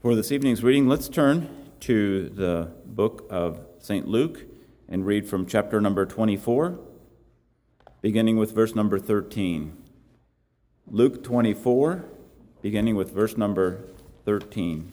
For this evening's reading, let's turn to the book of St. Luke and read from chapter number 24, beginning with verse number 13. Luke 24, beginning with verse number 13.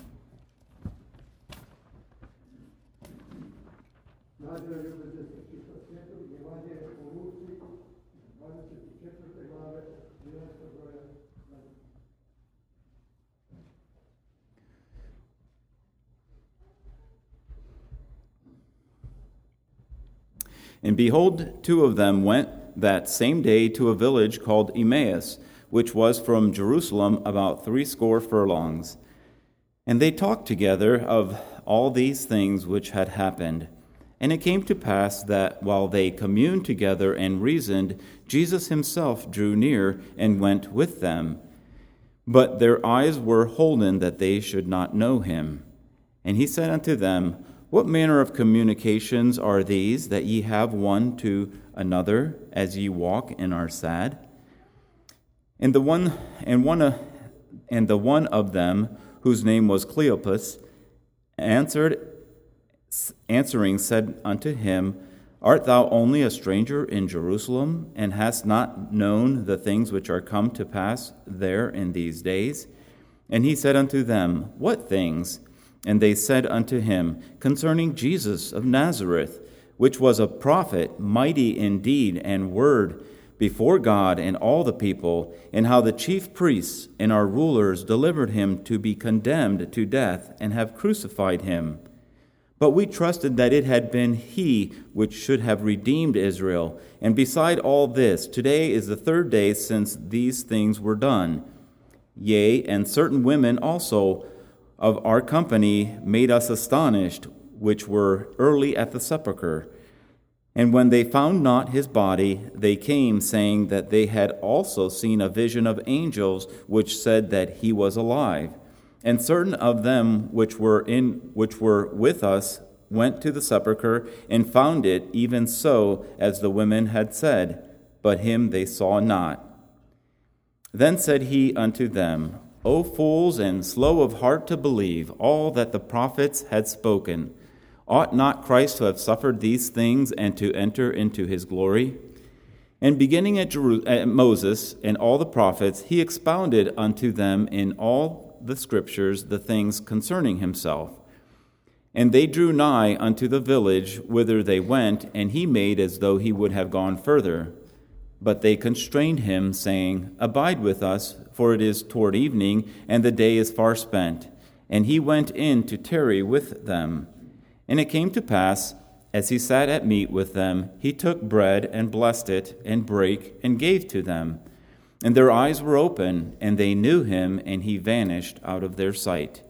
And behold, two of them went that same day to a village called Emmaus, which was from Jerusalem about 80 furlongs. And they talked together of all these things which had happened. And it came to pass that while they communed together and reasoned, Jesus himself drew near and went with them. But their eyes were holden that they should not know him. And he said unto them, What manner of communications are these that ye have one to another as ye walk and are sad? And the one of them, whose name was Cleopas, answering said unto him, Art thou only a stranger in Jerusalem, and hast not known the things which are come to pass there in these days? And he said unto them, What things? And they said unto him, Concerning Jesus of Nazareth, which was a prophet, mighty in deed and word before God and all the people, and how the chief priests and our rulers delivered him to be condemned to death, and have crucified him. But we trusted that it had been he which should have redeemed Israel. And beside all this, today is the 3rd day since these things were done. Yea, and certain women also of our company made us astonished, which were early at the sepulchre. And when they found not his body, they came, saying that they had also seen a vision of angels, which said that he was alive. And certain of them which were with us went to the sepulchre, and found it even so as the women had said, but him they saw not. Then said he unto them, O fools, and slow of heart to believe all that the prophets had spoken. Ought not Christ to have suffered these things and to enter into his glory? And beginning at Moses and all the prophets, he expounded unto them in all the scriptures the things concerning himself. And they drew nigh unto the village whither they went, and he made as though he would have gone further. But they constrained him, saying, Abide with us, for it is toward evening, and the day is far spent. And he went in to tarry with them. And it came to pass, as he sat at meat with them, he took bread, and blessed it, and brake, and gave to them. And their eyes were open, and they knew him, and he vanished out of their sight.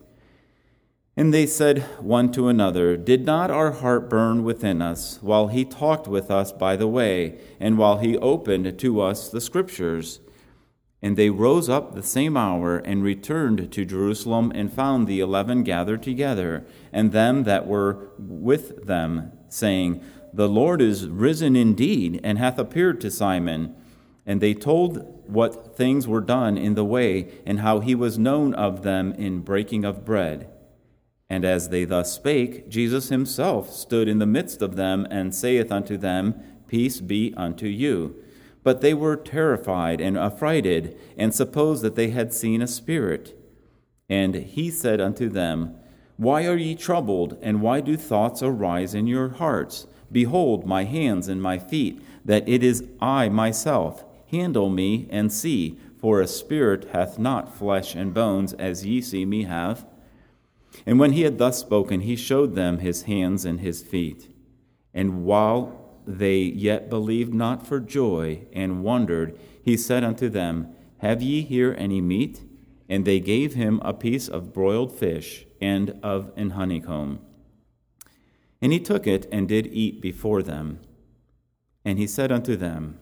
And they said one to another, Did not our heart burn within us, while he talked with us by the way, and while he opened to us the Scriptures? And they rose up the same hour, and returned to Jerusalem, and found the 11 gathered together, and them that were with them, saying, The Lord is risen indeed, and hath appeared to Simon. And they told what things were done in the way, and how he was known of them in breaking of bread. And as they thus spake, Jesus himself stood in the midst of them, and saith unto them, Peace be unto you. But they were terrified and affrighted, and supposed that they had seen a spirit. And he said unto them, Why are ye troubled, and why do thoughts arise in your hearts? Behold my hands and my feet, that it is I myself. Handle me, and see, for a spirit hath not flesh and bones, as ye see me have. And when he had thus spoken, he showed them his hands and his feet. And while they yet believed not for joy, and wondered, he said unto them, Have ye here any meat? And they gave him a piece of broiled fish, and of an honeycomb. And he took it, and did eat before them. And he said unto them,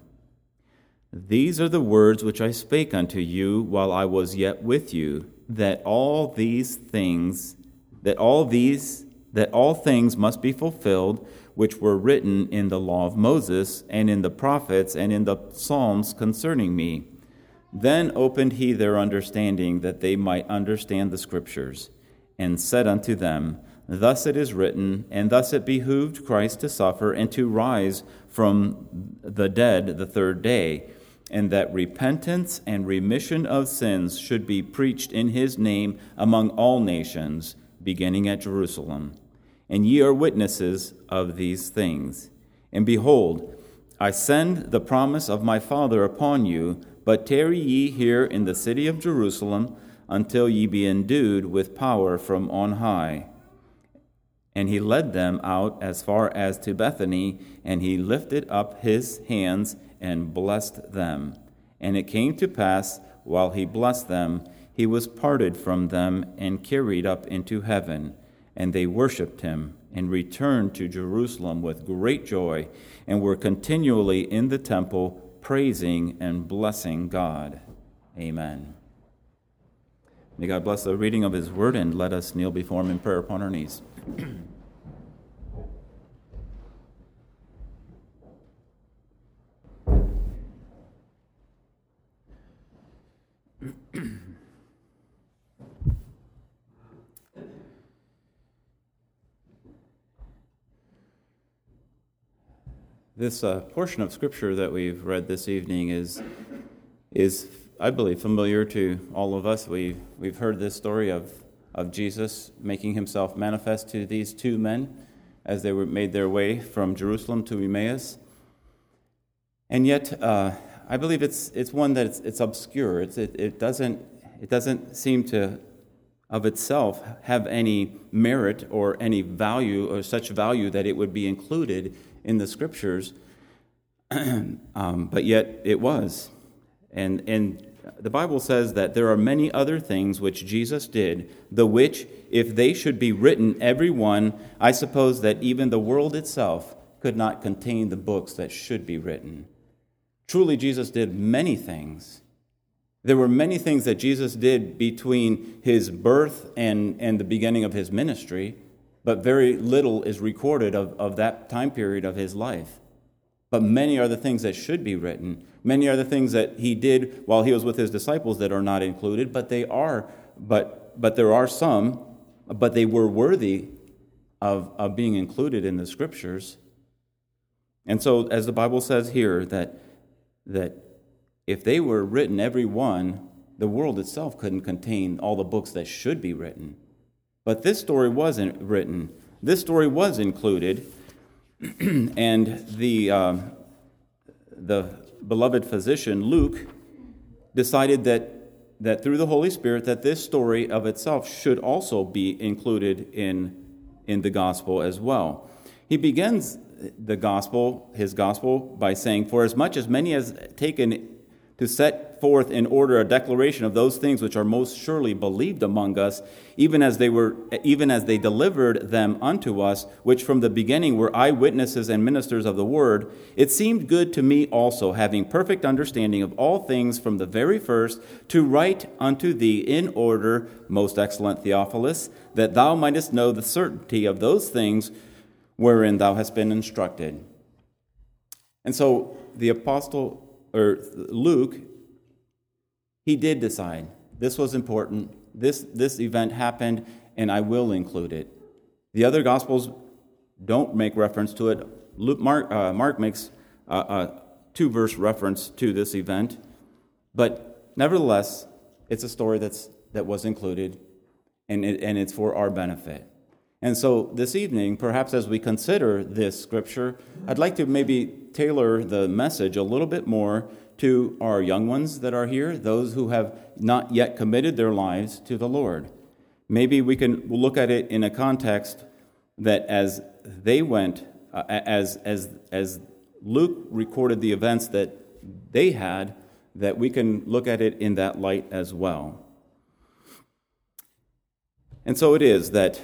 These are the words which I spake unto you while I was yet with you, that all things must be fulfilled, which were written in the law of Moses, and in the prophets, and in the Psalms concerning me. Then opened he their understanding, that they might understand the Scriptures. and said unto them, Thus it is written, and thus it behooved Christ to suffer and to rise from the dead the third day, and that repentance and remission of sins should be preached in his name among all nations, beginning at Jerusalem. And ye are witnesses of these things. And behold, I send the promise of my Father upon you, but tarry ye here in the city of Jerusalem until ye be endued with power from on high. And he led them out as far as to Bethany, and he lifted up his hands and blessed them. And it came to pass, while he blessed them, he was parted from them and carried up into heaven. And they worshipped him, and returned to Jerusalem with great joy, and were continually in the temple, praising and blessing God. Amen. May God bless the reading of his word, and let us kneel before him in prayer upon our knees. This portion of Scripture that we've read this evening is, I believe, familiar to all of us. We've heard this story of Jesus making himself manifest to these two men as they made their way from Jerusalem to Emmaus. And yet, I believe it's one that it's obscure. It doesn't seem to, of itself, have any merit or any value or such value that it would be included in the Scriptures, but yet it was. And the Bible says that there are many other things which Jesus did, the which, if they should be written every one, I suppose that even the world itself could not contain the books that should be written. Truly, Jesus did many things. There were many things that Jesus did between his birth and the beginning of his ministry, but very little is recorded of that time period of his life. But many are the things that should be written. Many are the things that he did while he was with his disciples that are not included, but there are some, but they were worthy of being included in the Scriptures. And so, as the Bible says here, that if they were written, every one, the world itself couldn't contain all the books that should be written. But this story wasn't written. This story was included, and the beloved physician, Luke, decided that through the Holy Spirit, that this story of itself should also be included in the gospel as well. He begins his gospel, by saying, For as much as many has taken to set forth in order a declaration of those things which are most surely believed among us, even as they delivered them unto us, which from the beginning were eyewitnesses and ministers of the word, it seemed good to me also, having perfect understanding of all things from the very first, to write unto thee in order, most excellent Theophilus, that thou mightest know the certainty of those things wherein thou hast been instructed. And so the apostle, or Luke, he did decide this was important. This event happened, and I will include it. The other Gospels don't make reference to it. Mark makes a 2-verse reference to this event, but nevertheless, it's a story that was included, and it's for our benefit. And so this evening, perhaps as we consider this scripture, I'd like to maybe tailor the message a little bit more to our young ones that are here, those who have not yet committed their lives to the Lord. Maybe we'll look at it in a context that as they went, as Luke recorded the events that they had, that we can look at it in that light as well. And so it is that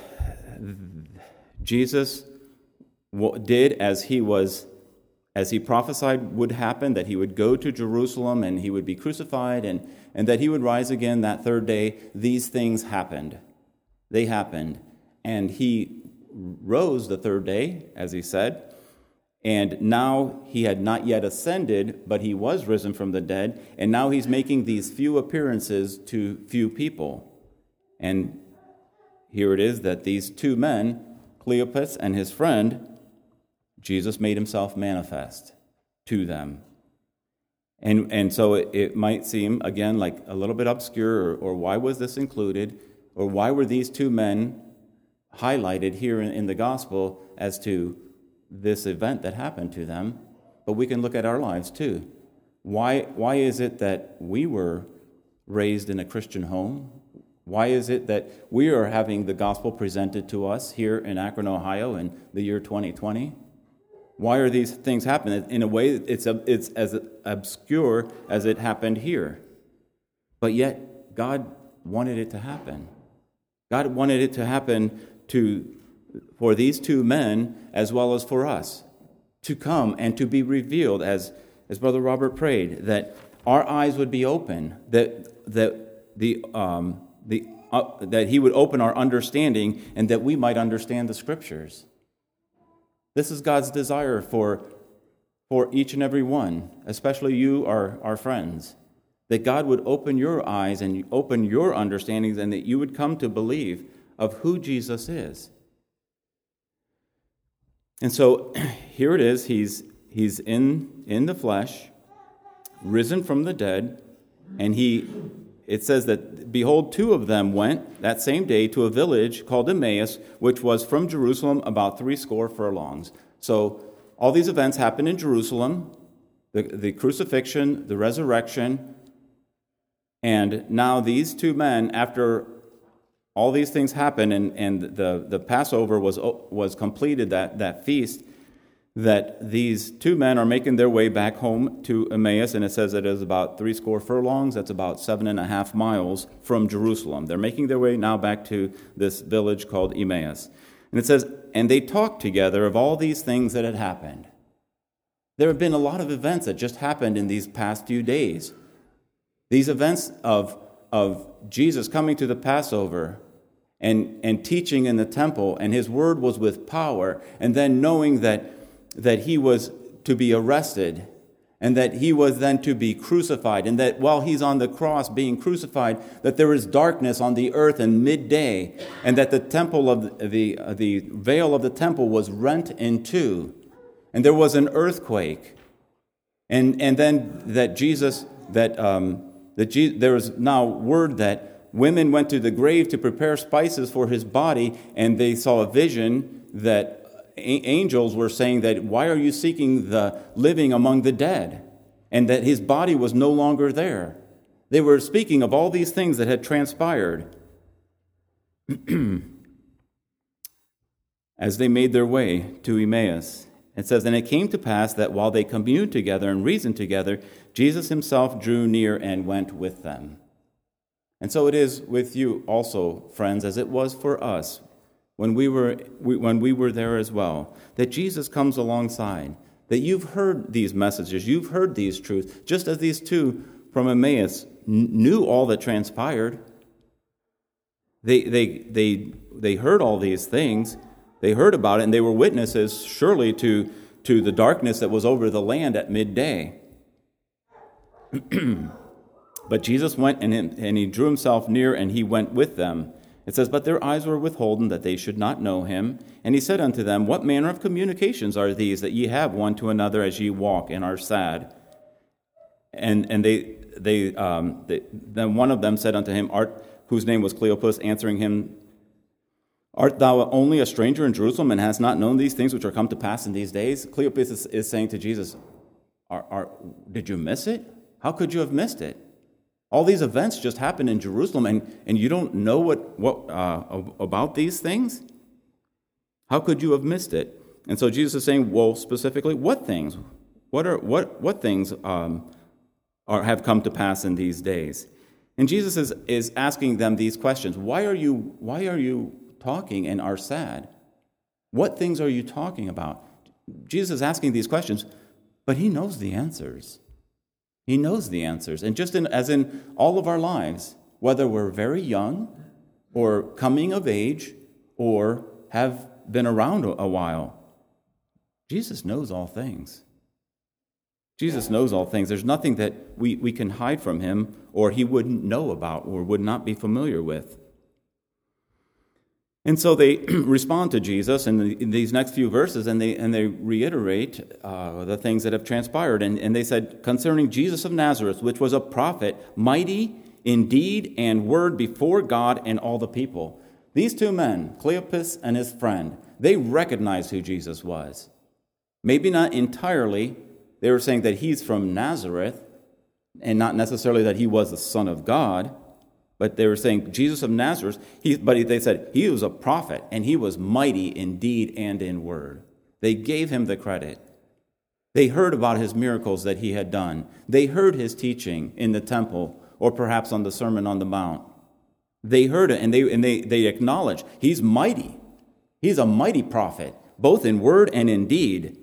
Jesus did as he prophesied would happen, that he would go to Jerusalem and he would be crucified and that he would rise again that third day. These things happened. They happened. And he rose the third day, as he said. And now he had not yet ascended, but he was risen from the dead. And now he's making these few appearances to few people. And here it is that these two men, Cleopas and his friend, Jesus made himself manifest to them. And so it might seem, again, like a little bit obscure, or why was this included, or why were these two men highlighted here in the gospel as to this event that happened to them? But we can look at our lives too. Why is it that we were raised in a Christian home? Why is it that we are having the gospel presented to us here in Akron, Ohio in the year 2020? Why are these things happening? In a way, it's as obscure as it happened here. But yet, God wanted it to happen. God wanted it to happen for these two men as well as for us, to come and to be revealed, as Brother Robert prayed, that our eyes would be open, that He would open our understanding, and that we might understand the Scriptures. This is God's desire for each and every one, especially you, our friends, that God would open your eyes and open your understandings, and that you would come to believe of who Jesus is. And so here it is, he's in the flesh, risen from the dead, and it says that, behold, two of them went that same day to a village called Emmaus, which was from Jerusalem about 80 furlongs. So all these events happened in Jerusalem, the crucifixion, the resurrection, and now these two men, after all these things happened and the Passover was completed, that feast, that these two men are making their way back home to Emmaus, and it says it is about 80 furlongs. That's about 7.5 miles from Jerusalem. They're making their way now back to this village called Emmaus. And it says, and they talked together of all these things that had happened. There have been a lot of events that just happened in these past few days. These events of Jesus coming to the Passover and teaching in the temple, and his word was with power, and then knowing that he was to be arrested, and that he was then to be crucified, and that while he's on the cross being crucified, that there is darkness on the earth in midday, and that the temple of the veil of the temple was rent in two, and there was an earthquake, and then that there was now word that women went to the grave to prepare spices for his body, and they saw a vision that angels were saying that, why are you seeking the living among the dead? And that his body was no longer there. They were speaking of all these things that had transpired as they made their way to Emmaus. It says, and it came to pass that while they communed together and reasoned together, Jesus himself drew near and went with them. And so it is with you also, friends, as it was for us when we were there as well, that Jesus comes alongside, that you've heard these messages, you've heard these truths, just as these two from Emmaus knew all that transpired. They heard all these things, they heard about it, and they were witnesses surely to the darkness that was over the land at midday. But Jesus went and he drew himself near, and he went with them. It says, but their eyes were withholden, that they should not know him. And he said unto them, what manner of communications are these that ye have one to another as ye walk and are sad? And then one of them said unto him, whose name was Cleopas, answering him, art thou only a stranger in Jerusalem, and hast not known these things which are come to pass in these days? Cleopas is saying to Jesus, did you miss it? How could you have missed it? All these events just happened in Jerusalem, and you don't know what about these things? How could you have missed it? And so Jesus is saying, well, specifically, what things? What things have come to pass in these days? And Jesus is asking them these questions. Why are you talking and are sad? What things are you talking about? Jesus is asking these questions, but he knows the answers. He knows the answers. And just as in all of our lives, whether we're very young or coming of age or have been around a while, Jesus knows all things. Jesus knows all things. There's nothing that we can hide from him or he wouldn't know about or would not be familiar with. And so they respond to Jesus in these next few verses, and they reiterate the things that have transpired. And they said, concerning Jesus of Nazareth, which was a prophet, mighty in deed and word before God and all the people. These two men, Cleopas and his friend, they recognized who Jesus was. Maybe not entirely. They were saying that he's from Nazareth, and not necessarily that he was the Son of God. But they were saying Jesus of Nazareth, they said he was a prophet, and he was mighty in deed and in word. They gave him the credit. They heard about his miracles that he had done. They heard his teaching in the temple, or perhaps on the Sermon on the Mount. They heard it, and they acknowledged he's mighty. He's a mighty prophet, both in word and in deed.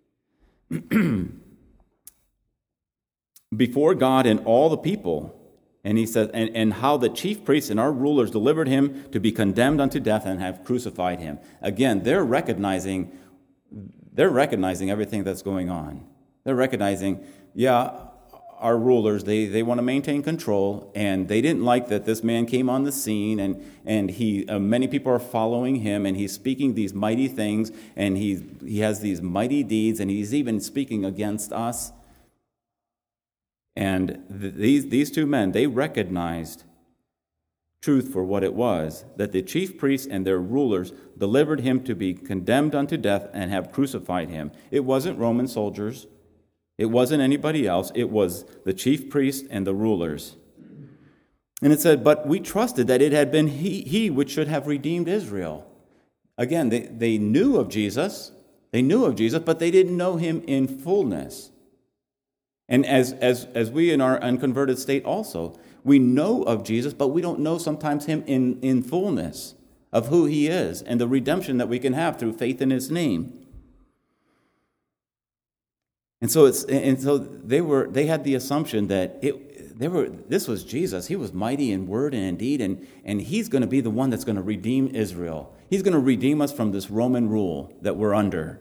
Before God and all the people. And he says, and how the chief priests and our rulers delivered him to be condemned unto death and have crucified him. Again, they're recognizing everything that's going on. They're recognizing, our rulers, they want to maintain control, and they didn't like that this man came on the scene, and he many people are following him, and he's speaking these mighty things, and he has these mighty deeds, and he's even speaking against us. And these two men, they recognized truth for what it was, that the chief priests and their rulers delivered him to be condemned unto death and have crucified him. It wasn't Roman soldiers. It wasn't anybody else. It was the chief priests and the rulers. And it said, but we trusted that it had been he which should have redeemed Israel. Again, they knew of Jesus. They knew of Jesus, but they didn't know him in fullness. And as we in our unconverted state also, we know of Jesus, but we don't know sometimes him in fullness of who he is and the redemption that we can have through faith in his name. And so they had the assumption that this was Jesus. He was mighty in word and in deed, and he's going to be the one that's going to redeem Israel. He's going to redeem us from this Roman rule that we're under.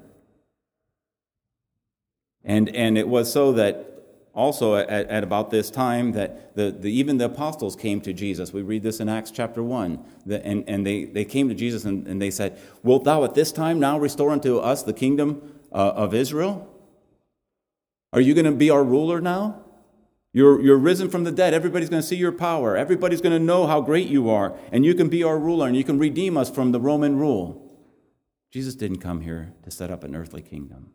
And it was so that also at about this time that even the apostles came to Jesus. We read this in Acts chapter 1. And they came to Jesus and they said, wilt thou at this time now restore unto us the kingdom of Israel? Are you going to be our ruler now? You're risen from the dead. Everybody's going to see your power. Everybody's going to know how great you are. And you can be our ruler and you can redeem us from the Roman rule. Jesus didn't come here to set up an earthly kingdom.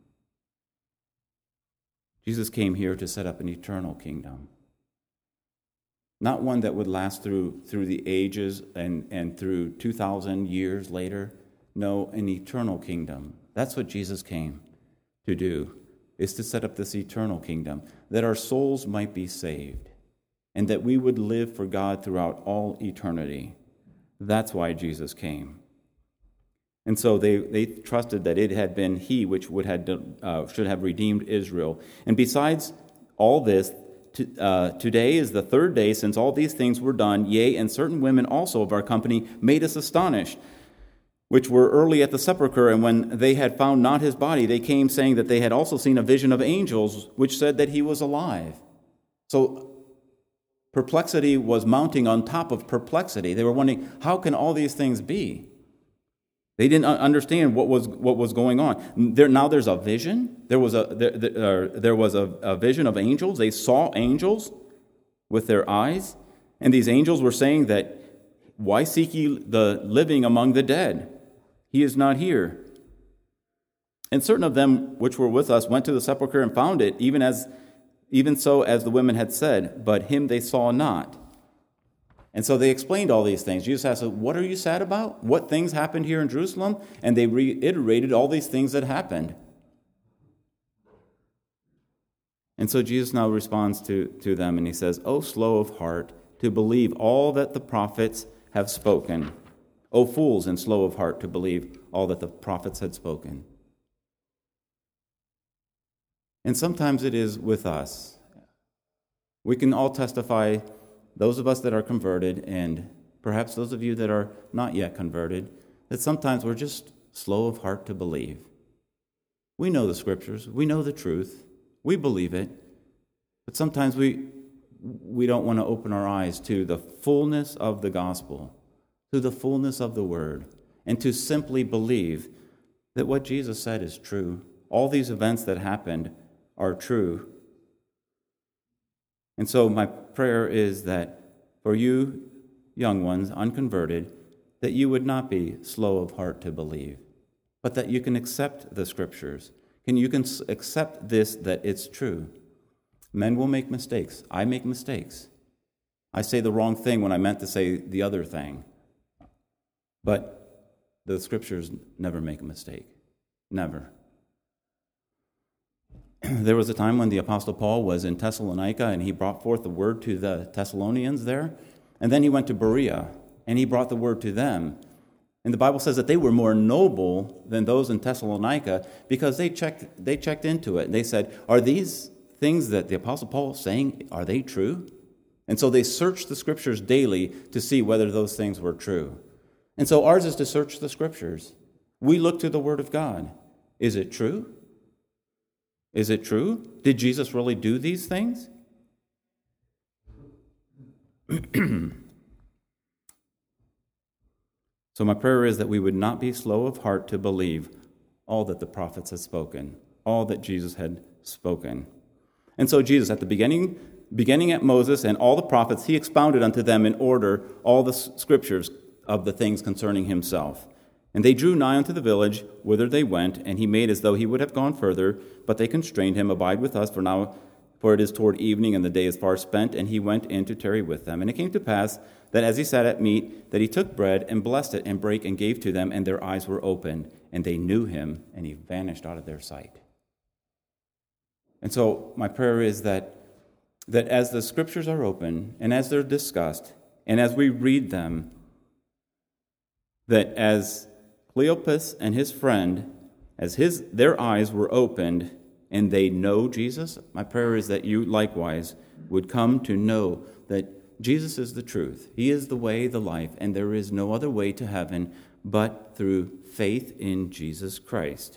Jesus came here to set up an eternal kingdom. Not one that would last through the ages and through 2,000 years later. No, an eternal kingdom. That's what Jesus came to do, is to set up this eternal kingdom, that our souls might be saved, and that we would live for God throughout all eternity. That's why Jesus came. And so they trusted that it had been he which should have redeemed Israel. And besides all this, today is the third day since all these things were done. Yea, and certain women also of our company made us astonished, which were early at the sepulchre. And when they had found not his body, they came saying that they had also seen a vision of angels, which said that he was alive. So perplexity was mounting on top of perplexity. They were wondering, how can all these things be? They didn't understand what was going on. Now there's a vision. There was a vision of angels. They saw angels with their eyes, and these angels were saying that, "Why seek ye the living among the dead? He is not here." And certain of them which were with us went to the sepulchre and found it, even so as the women had said, but him they saw not. And so they explained all these things. Jesus asked, what are you sad about? What things happened here in Jerusalem? And they reiterated all these things that happened. And so Jesus now responds to them, and he says, O slow of heart, to believe all that the prophets have spoken. O fools and slow of heart, to believe all that the prophets had spoken. And sometimes it is with us. We can all testify, those of us that are converted, and perhaps those of you that are not yet converted, that sometimes we're just slow of heart to believe. We know the scriptures, we know the truth, we believe it, but sometimes we don't want to open our eyes to the fullness of the gospel, to the fullness of the word, and to simply believe that what Jesus said is true. All these events that happened are true. And so my prayer is that for you, young ones, unconverted, that you would not be slow of heart to believe, but that you can accept the Scriptures. You can accept this, that it's true. Men will make mistakes. I make mistakes. I say the wrong thing when I meant to say the other thing. But the Scriptures never make a mistake. Never. There was a time when the Apostle Paul was in Thessalonica, and he brought forth the word to the Thessalonians there. And then he went to Berea, and he brought the word to them. And the Bible says that they were more noble than those in Thessalonica because they checked into it. And they said, are these things that the Apostle Paul is saying, are they true? And so they searched the Scriptures daily to see whether those things were true. And so ours is to search the Scriptures. We look to the Word of God. Is it true? Is it true? Did Jesus really do these things? So my prayer is that we would not be slow of heart to believe all that the prophets had spoken, all that Jesus had spoken. And so Jesus, at the beginning at Moses and all the prophets, he expounded unto them in order all the Scriptures of the things concerning himself. And they drew nigh unto the village whither they went, and he made as though he would have gone further, but they constrained him, Abide with us, for it is toward evening, and the day is far spent. And he went in to tarry with them. And it came to pass that as he sat at meat, that he took bread and blessed it and brake and gave to them, and their eyes were opened, and they knew him, and he vanished out of their sight. And so my prayer is that as the Scriptures are open, and as they're discussed, and as we read them, that as Cleopas and his friend, their eyes were opened, and they know Jesus, my prayer is that you likewise would come to know that Jesus is the truth. He is the way, the life, and there is no other way to heaven but through faith in Jesus Christ.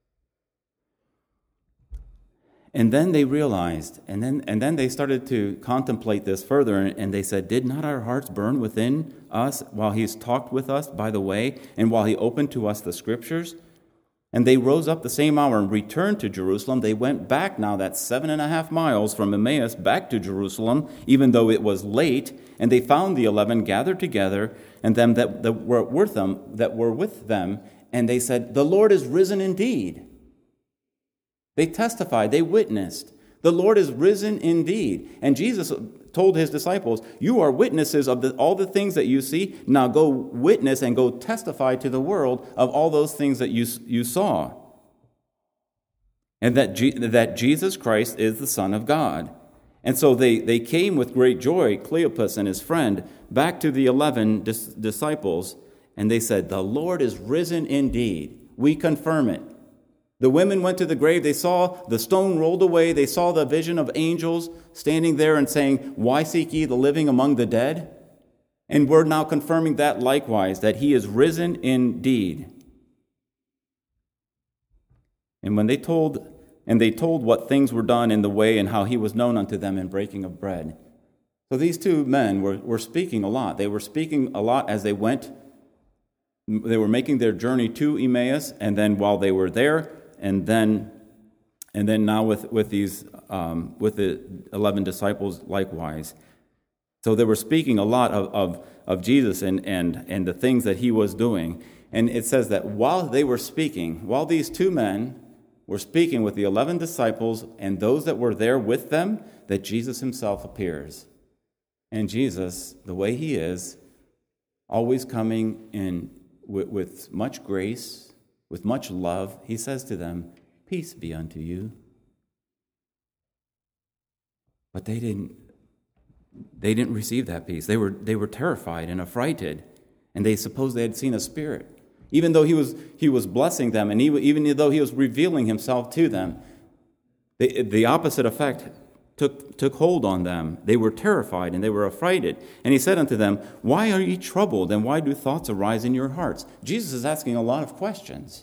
And then they realized, and then they started to contemplate this further, and they said, did not our hearts burn within us while he's talked with us by the way, and while he opened to us the Scriptures? And they rose up the same hour and returned to Jerusalem. They went back now, that's 7.5 miles from Emmaus back to Jerusalem, even though it was late. And they found the 11 gathered together, and them that were with them, and they said, the Lord is risen indeed. They testified, they witnessed, the Lord is risen indeed. And Jesus told his disciples, you are witnesses of all the things that you see. Now go witness and go testify to the world of all those things that you saw. And that Jesus Christ is the Son of God. And so they came with great joy, Cleopas and his friend, back to the 11 disciples. And they said, the Lord is risen indeed. We confirm it. The women went to the grave. They saw the stone rolled away. They saw the vision of angels standing there and saying, why seek ye the living among the dead? And we're now confirming that likewise, that he is risen indeed. And when they told what things were done in the way and how he was known unto them in breaking of bread. So these two men were speaking a lot. They were speaking a lot as they went. They were making their journey to Emmaus, and then while they were there, and then now with the 11 disciples likewise. So they were speaking a lot of Jesus and the things that he was doing. And it says that while these two men were speaking with the 11 disciples and those that were there with them, that Jesus himself appears. And Jesus, the way he is, always coming in with much grace, with much love, he says to them, peace be unto you. But they didn't receive that peace. They were terrified and affrighted, and they supposed they had seen a spirit. Even though he was blessing them, and even though he was revealing himself to them, the opposite effect took hold on them. They were terrified and they were affrighted. And he said unto them, why are ye troubled, and why do thoughts arise in your hearts? Jesus is asking a lot of questions.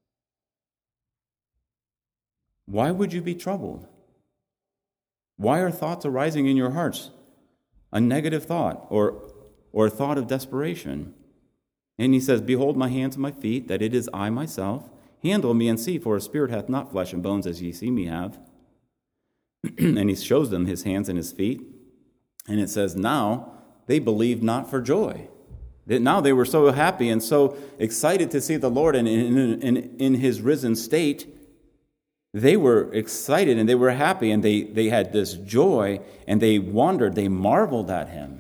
Why would you be troubled? Why are thoughts arising in your hearts? A negative thought or a thought of desperation. And he says, behold my hands and my feet, that it is I myself. Handle me and see, for a spirit hath not flesh and bones as ye see me have. And he shows them his hands and his feet. And it says, now they believed not for joy. That now they were so happy and so excited to see the Lord, and in his risen state, they were excited and they were happy, and they had this joy, and they wondered, they marveled at him.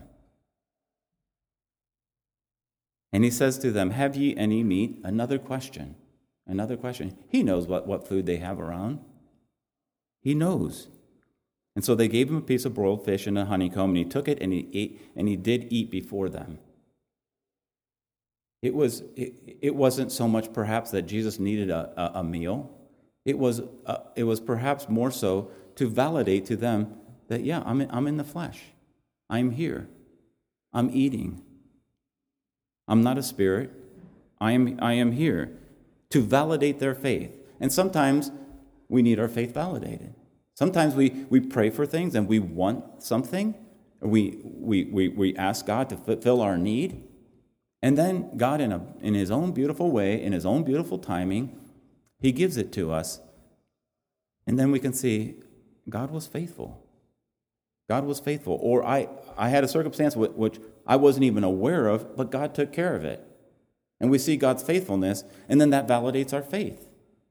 And he says to them, have ye any meat? Another question. He knows what food they have around. He knows. And so they gave him a piece of broiled fish and a honeycomb, and he took it and he ate, and he did eat before them. It wasn't so much perhaps that Jesus needed a meal. It was perhaps more so to validate to them that, yeah, I'm in the flesh. I'm here. I'm eating. I'm not a spirit. I am here to validate their faith. And sometimes we need our faith validated. Sometimes we pray for things and we want something. We ask God to fulfill our need. And then God, in his own beautiful way, in his own beautiful timing, he gives it to us. And then we can see God was faithful. God was faithful. Or I had a circumstance which I wasn't even aware of, but God took care of it. And we see God's faithfulness, and then that validates our faith.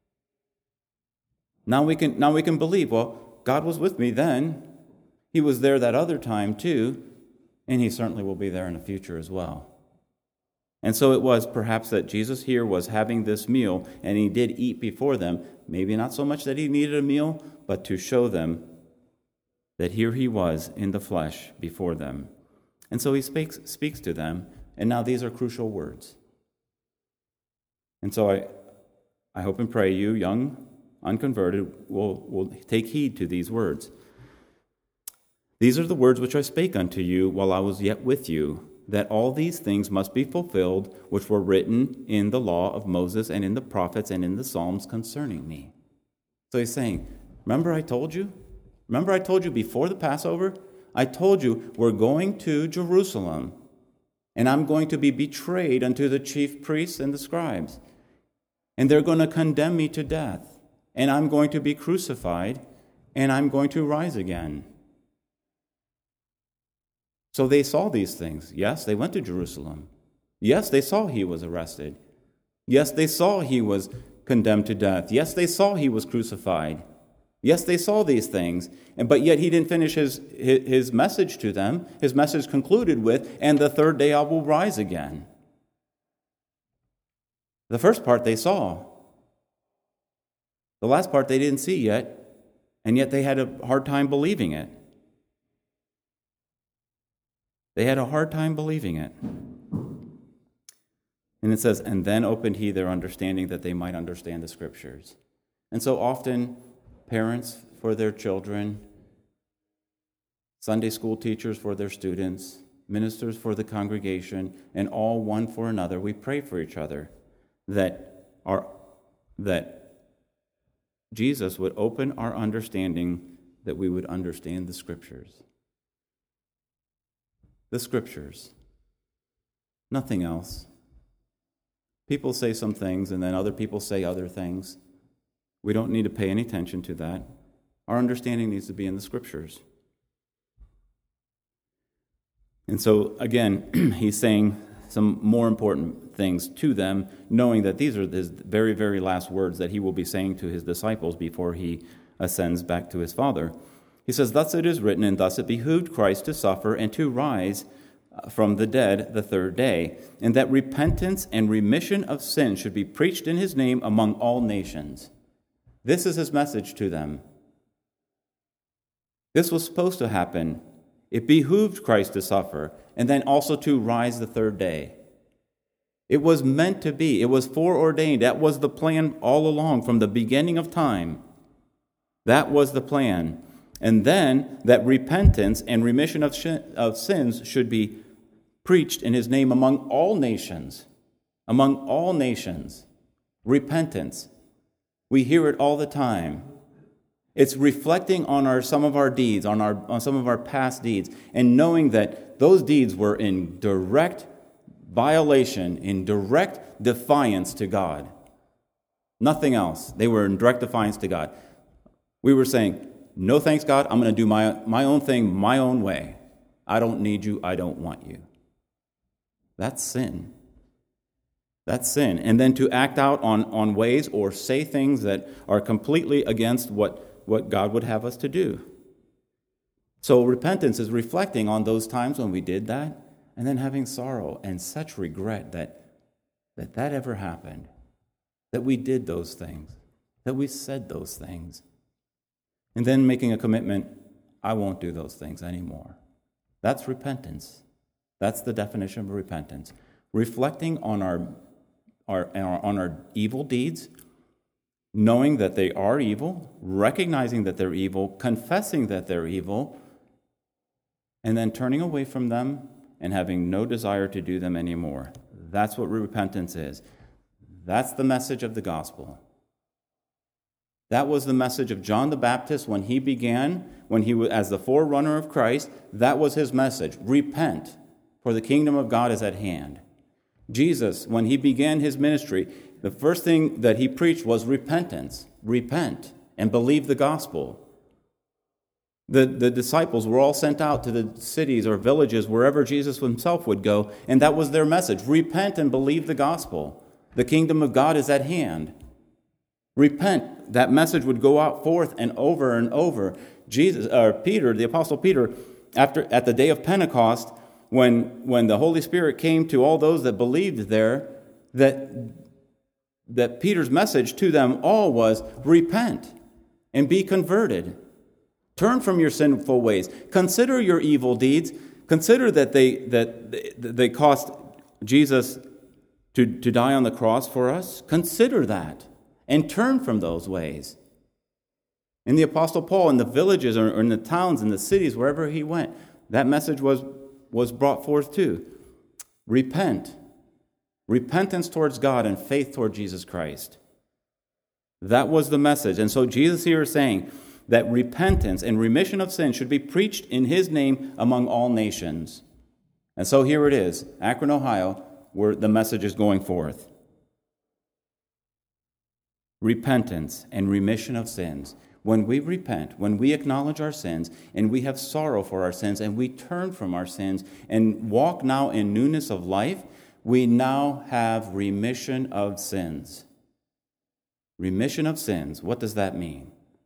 Now we can believe, well, God was with me then. He was there that other time too, and he certainly will be there in the future as well. And so it was perhaps that Jesus here was having this meal, and he did eat before them. Maybe not so much that he needed a meal, but to show them that here he was in the flesh before them. And so he speaks to them, and now these are crucial words. And so I hope and pray you, young, unconverted, will take heed to these words. These are the words which I spake unto you while I was yet with you, that all these things must be fulfilled, which were written in the law of Moses and in the prophets and in the Psalms concerning me. So he's saying, remember I told you? Remember I told you before the Passover? I told you we're going to Jerusalem, and I'm going to be betrayed unto the chief priests and the scribes. And they're going to condemn me to death. And I'm going to be crucified, and I'm going to rise again. So they saw these things. Yes, they went to Jerusalem. Yes, they saw he was arrested. Yes, they saw he was condemned to death. Yes, they saw he was crucified. Yes, they saw these things. But yet he didn't finish his message to them. His message concluded with, and the third day I will rise again. The first part they saw. The last part they didn't see yet, and yet they had a hard time believing it. They had a hard time believing it. And it says, and then opened he their understanding that they might understand the Scriptures. And so often, parents for their children, Sunday school teachers for their students, ministers for the congregation, and all one for another, we pray for each other that Jesus would open our understanding, that we would understand the Scriptures. The Scriptures. Nothing else. People say some things, and then other people say other things. We don't need to pay any attention to that. Our understanding needs to be in the Scriptures. And so, again, he's saying some more important things to them, knowing that these are his very, very last words that he will be saying to his disciples before he ascends back to his Father. He says, thus it is written, and thus it behooved Christ to suffer and to rise from the dead the third day, and that repentance and remission of sin should be preached in his name among all nations. This is his message to them. This was supposed to happen. It behooved Christ to suffer, and then also to rise the third day. It was meant to be. It was foreordained. That was the plan all along from the beginning of time. That was the plan. And then that repentance and remission of sins should be preached in his name among all nations. Among all nations. Repentance. We hear it all the time. It's reflecting on some of our deeds, on some of our past deeds, and knowing that those deeds were in direct violation, in direct defiance to God. Nothing else. They were in direct defiance to God. We were saying, no thanks, God. I'm going to do my own thing, my own way. I don't need you. I don't want you. That's sin. That's sin. And then to act out on ways or say things that are completely against what God would have us to do. So repentance is reflecting on those times when we did that, and then having sorrow and such regret that ever happened, that we did those things, that we said those things, and then making a commitment, I won't do those things anymore. That's repentance. That's the definition of repentance. Reflecting on our evil deeds, knowing that they are evil, recognizing that they're evil, confessing that they're evil, and then turning away from them and having no desire to do them anymore. That's what repentance is. That's the message of the gospel. That was the message of John the Baptist when he began, when he was as the forerunner of Christ. That was his message. Repent, for the kingdom of God is at hand. Jesus, when he began his ministry, the first thing that he preached was repentance. Repent and believe the gospel. The disciples were all sent out to the cities or villages, wherever Jesus himself would go, and that was their message. Repent and believe the gospel. The kingdom of God is at hand. Repent. That message would go out forth and over. Peter, the Apostle Peter, at the day of Pentecost, when the Holy Spirit came to all those that believed there, that Peter's message to them all was, repent and be converted. Turn from your sinful ways. Consider your evil deeds. Consider that they cost Jesus to die on the cross for us. Consider that and turn from those ways. And the Apostle Paul, in the villages or in the towns, in the cities, wherever he went, that message was brought forth too. Repent. Repentance towards God and faith toward Jesus Christ. That was the message. And so Jesus here is saying that repentance and remission of sin should be preached in his name among all nations. And so here it is, Akron, Ohio, where the message is going forth. Repentance and remission of sins. When we repent, when we acknowledge our sins, and we have sorrow for our sins, and we turn from our sins, and walk now in newness of life, we now have remission of sins. Remission of sins, what does that mean?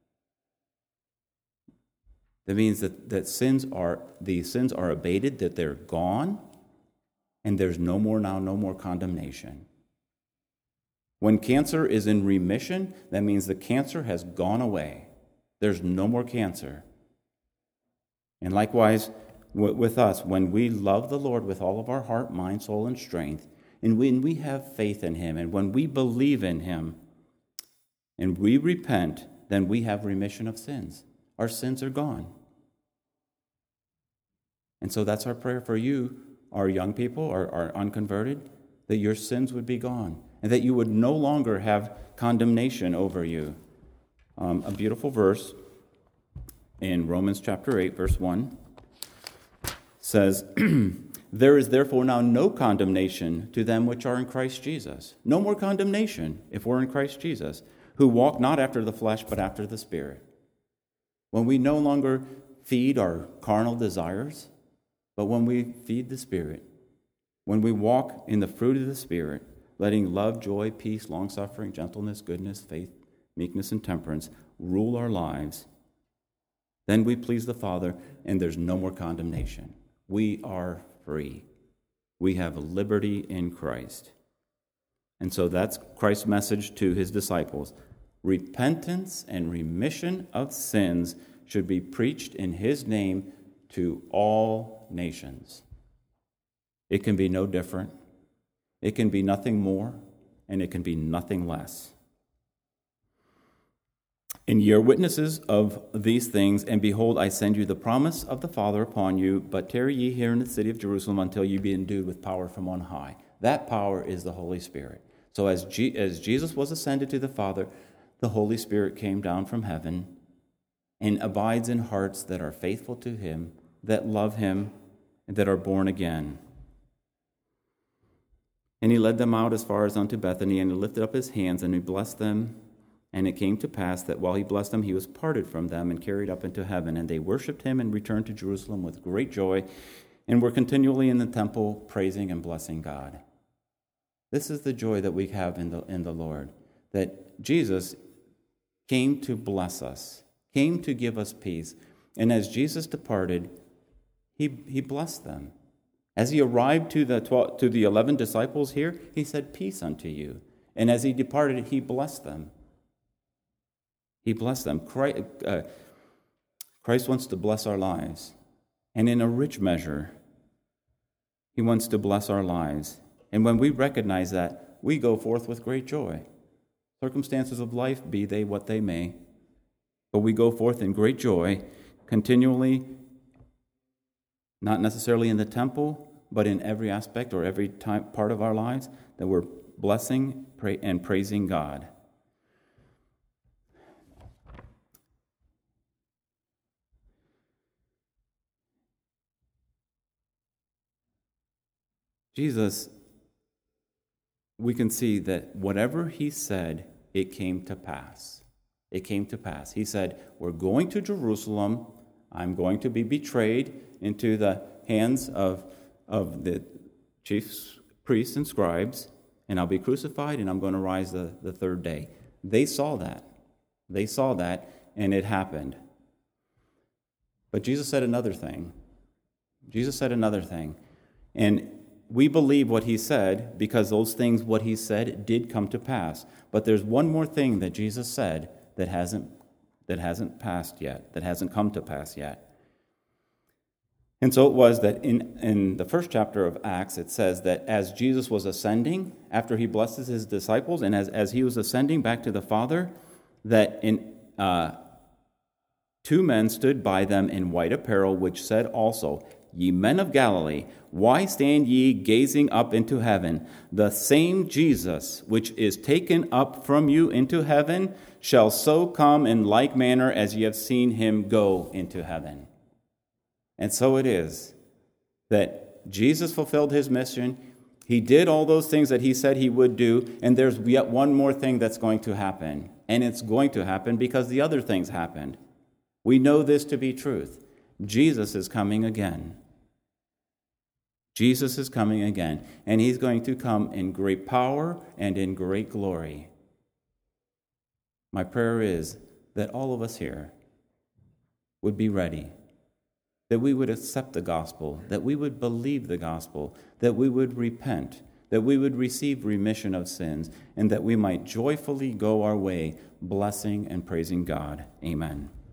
That means that these sins are abated, that they're gone, and there's no more condemnation. When cancer is in remission, that means the cancer has gone away. There's no more cancer. And likewise, with us, when we love the Lord with all of our heart, mind, soul, and strength, and when we have faith in him, and when we believe in him, and we repent, then we have remission of sins. Our sins are gone. And so that's our prayer for you, our young people, our unconverted, that your sins would be gone, and that you would no longer have condemnation over you. A beautiful verse in Romans chapter 8, verse 1 says, there is therefore now no condemnation to them which are in Christ Jesus. No more condemnation if we're in Christ Jesus, who walk not after the flesh, but after the Spirit. When we no longer feed our carnal desires, but when we feed the Spirit, when we walk in the fruit of the Spirit, letting love, joy, peace, long-suffering, gentleness, goodness, faith, meekness, and temperance rule our lives, then we please the Father, and there's no more condemnation. We are free. We have liberty in Christ. And so that's Christ's message to his disciples. Repentance and remission of sins should be preached in his name to all nations. It can be no different. It can be nothing more, and it can be nothing less. And ye are witnesses of these things, and behold, I send you the promise of the Father upon you, but tarry ye here in the city of Jerusalem until you be endued with power from on high. That power is the Holy Spirit. So as Jesus was ascended to the Father, the Holy Spirit came down from heaven and abides in hearts that are faithful to him, that love him, and that are born again. And he led them out as far as unto Bethany, and he lifted up his hands, and he blessed them. And it came to pass that while he blessed them, he was parted from them and carried up into heaven. And they worshipped him and returned to Jerusalem with great joy, and were continually in the temple praising and blessing God. This is the joy that we have in the Lord, that Jesus came to bless us, came to give us peace. And as Jesus departed, he blessed them. As he arrived to the 11 disciples here, he said, "Peace unto you." And as he departed, he blessed them. He blessed them. Christ wants to bless our lives. And in a rich measure, he wants to bless our lives. And when we recognize that, we go forth with great joy. Circumstances of life, be they what they may. But we go forth in great joy, continually, not necessarily in the temple, but in every aspect or every part of our lives, that we're blessing and praising God. Jesus, we can see that whatever he said, it came to pass. It came to pass. He said, "We're going to Jerusalem. I'm going to be betrayed into the hands of the chief priests and scribes, and I'll be crucified, and I'm going to rise the third day." They saw that. They saw that, and it happened. But Jesus said another thing. Jesus said another thing. And we believe what he said because those things, what he said, did come to pass. But there's one more thing that Jesus said that hasn't passed yet, that hasn't come to pass yet. And so it was that in the first chapter of Acts, it says that as Jesus was ascending, after he blesses his disciples, and as he was ascending back to the Father, that two men stood by them in white apparel, which said also, "Ye men of Galilee, why stand ye gazing up into heaven? The same Jesus, which is taken up from you into heaven, shall so come in like manner as ye have seen him go into heaven." And so it is that Jesus fulfilled his mission. He did all those things that he said he would do, and there's yet one more thing that's going to happen. And it's going to happen because the other things happened. We know this to be truth. Jesus is coming again. Jesus is coming again, and he's going to come in great power and in great glory. My prayer is that all of us here would be ready, that we would accept the gospel, that we would believe the gospel, that we would repent, that we would receive remission of sins, and that we might joyfully go our way, blessing and praising God. Amen.